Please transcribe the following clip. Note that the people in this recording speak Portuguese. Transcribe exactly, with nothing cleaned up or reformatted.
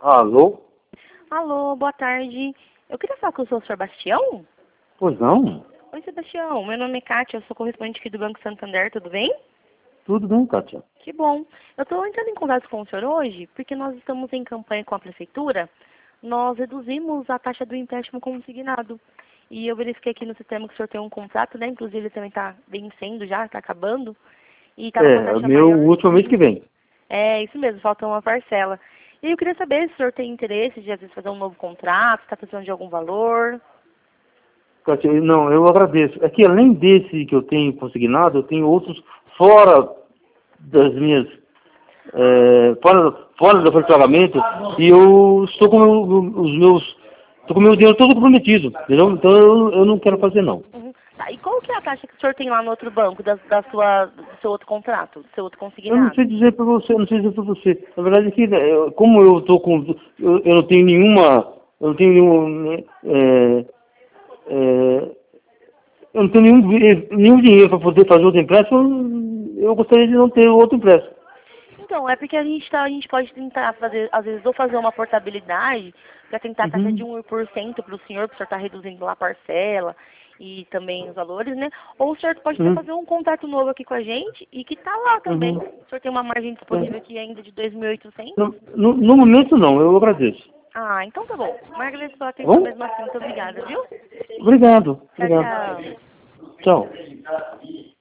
Alô? Alô, boa tarde. Eu queria falar com o senhor Sebastião? Pois não? Oi, Sebastião. Meu nome é Kátia, eu sou correspondente aqui do Banco Santander, tudo bem? Tudo bem, Kátia. Que bom. Eu estou entrando em contato com o senhor hoje porque nós estamos em campanha com a Prefeitura. Nós reduzimos a taxa do empréstimo consignado. E eu verifiquei aqui no sistema que o senhor tem um contrato, né? Inclusive ele também está vencendo já, está acabando. E estava com a É, o taxa meu maior. último mês que vem. É, isso mesmo, falta uma parcela. E eu queria saber se o senhor tem interesse de, às vezes, fazer um novo contrato, está precisando de algum valor. Kátia, não, eu agradeço. É que além desse que eu tenho consignado, eu tenho outros fora das minhas... É, fora, fora do pagamento, e eu estou com meu- os meus... Estou com o meu dinheiro todo comprometido, entendeu? Então eu, eu não quero fazer, não. Uhum. Tá, e qual que é a taxa que o senhor tem lá no outro banco, da, da sua, do seu outro contrato, do seu outro Eu não consignado? sei dizer para você, eu não sei dizer para você. Na verdade, é que, né, eu- como eu estou com... Eu, eu não tenho nenhuma... Eu não tenho nenhum... né, é, é, eu não tenho nenhum, vi- nenhum dinheiro para poder fazer outro empréstimo, eu gostaria de não ter outro empréstimo. Então, é porque a gente, tá, a gente pode tentar fazer, às vezes, ou fazer uma portabilidade para tentar a taxa de Uhum, um por cento para o senhor, para o senhor estar reduzindo lá a parcela e também os valores, né? Ou o senhor pode até uhum, fazer um contrato novo aqui com a gente e que está lá também. uhum. O senhor tem uma margem disponível É. aqui ainda de dois mil e oitocentos? No, no, no momento não, eu agradeço. Ah, então tá bom. Mas agradeço pela Tá atenção bom? mesmo assim. Muito obrigada, viu? Obrigado, Tchau, obrigado. tchau. Tchau.